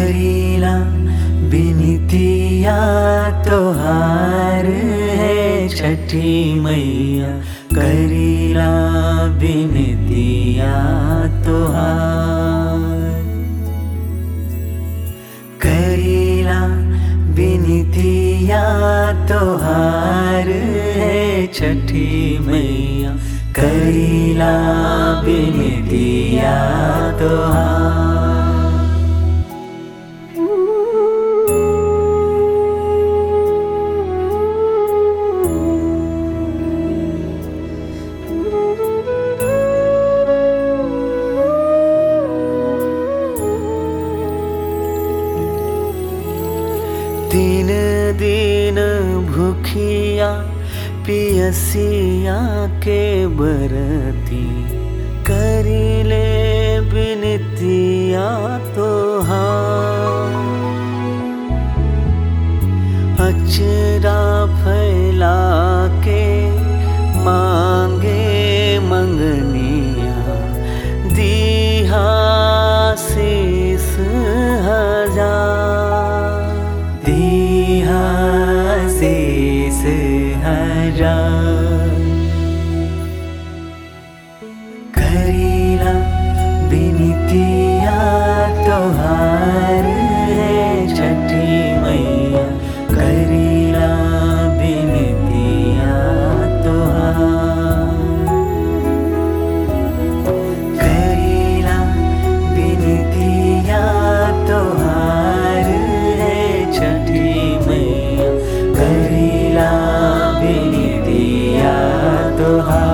करीला बिनतिया तोहार है छठी मैया, करीला बिनतिया तोहार। करीला बिनतिया तोहार है छठी मैया, करीला बिनतिया तोहार। तीन दिन भूखिया पियसिया के बरती, करीले बिनतिया तोहार। अचरा फैला के मांगे मंगनिया, दीहा शीस हजार, दीहा शीस हजार। करीला बिनतिया तोहार है छठी मैया, करीला बिनतिया तोहार। करीला बिनतिया तोहार है छठी मैया, करीला बिनतिया तोहार।